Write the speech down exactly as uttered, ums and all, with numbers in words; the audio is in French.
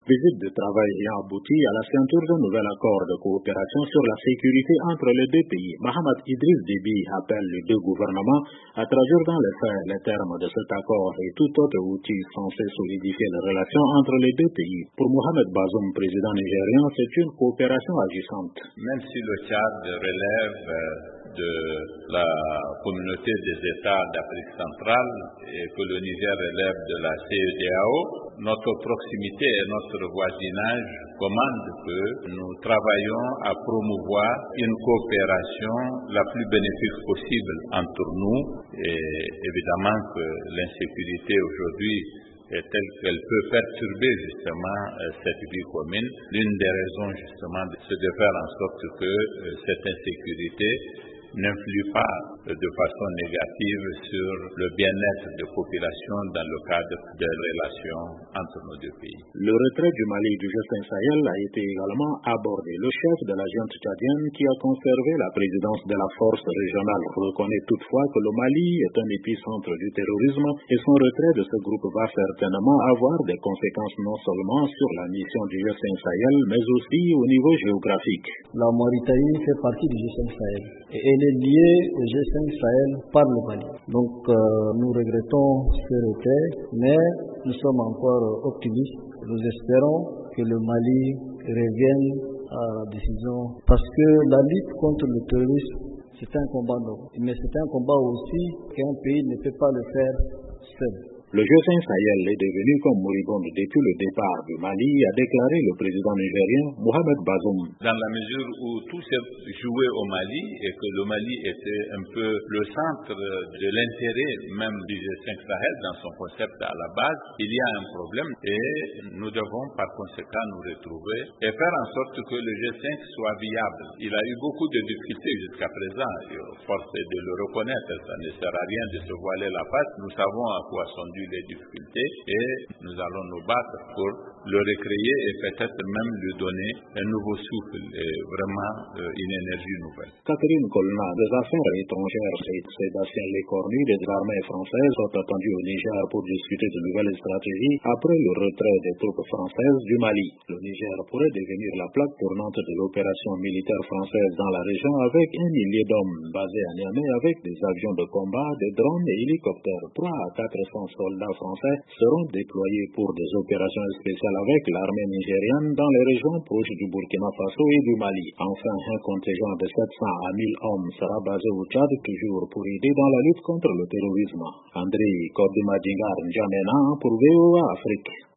Visite de travail ayant abouti à la ceinture d'un nouvel accord de coopération sur la sécurité entre les deux pays. Mohamed Idriss Déby appelle les deux gouvernements à traduire dans les faits les termes de cet accord et tout autre outil censé solidifier les relations entre les deux pays. Pour Mohamed Bazoum, président nigérien, c'est une coopération agissante. Même si le Tchad relève de la communauté des États d'Afrique centrale et que le Niger relève de la C E D A O, notre proximité et notre voisinage commandent que nous travaillons à promouvoir une coopération la plus bénéfique possible entre nous. Et évidemment que l'insécurité aujourd'hui est telle qu'elle peut perturber justement cette vie commune. L'une des raisons justement, c'est de faire en sorte que cette insécurité n'influe pas de façon négative sur le bien-être des populations dans le cadre des relations entre nos deux pays. Le retrait du Mali du G cinq Sahel a été également abordé. Le chef de la junte tchadienne, qui a conservé la présidence de la force régionale, reconnaît toutefois que le Mali est un épicentre du terrorisme et son retrait de ce groupe va certainement avoir des conséquences non seulement sur la mission du G cinq Sahel, mais aussi au niveau géographique. La Mauritanie fait partie du G cinq Sahel et elle est liée au G cinq Sahel par le Mali. Donc euh, nous regrettons ce retrait, mais nous sommes encore optimistes. Nous espérons que le Mali revienne à la décision, parce que la lutte contre le terrorisme, c'est un combat noble, mais c'est un combat aussi qu'un pays ne peut pas le faire seul. Le G cinq Sahel est devenu comme moribond depuis le départ du Mali, a déclaré le président nigérien Mohamed Bazoum. Dans la mesure où tout s'est joué au Mali et que le Mali était un peu le centre de l'intérêt même du G cinq Sahel dans son concept à la base, il y a un problème et nous devons par conséquent nous retrouver et faire en sorte que le G cinq soit viable. Il a eu beaucoup de difficultés jusqu'à présent, force est de le reconnaître, ça ne sert à rien de se voiler la face. Nous savons à quoi sont dues les difficultés et nous allons nous battre pour le recréer et peut-être même lui donner un nouveau souffle et vraiment euh, une énergie nouvelle. Catherine Colonna, des affaires étrangères et Sébastien Lecornu des armées françaises sont attendus au Niger pour discuter de nouvelles stratégies après le retrait des troupes françaises du Mali. Le Niger pourrait devenir la plaque tournante de l'opération militaire française dans la région avec un millier d'hommes basés à Niamey avec des avions de combat, des drones et hélicoptères. trois à quatre cents soldats français seront déployés pour des opérations spéciales avec l'armée nigériane dans les régions proches du Burkina Faso et du Mali. Enfin, un contingent de sept cents à mille hommes sera basé au Tchad toujours pour aider dans la lutte contre le terrorisme. André Kordimadingar N'Djamena pour V O A Afrique.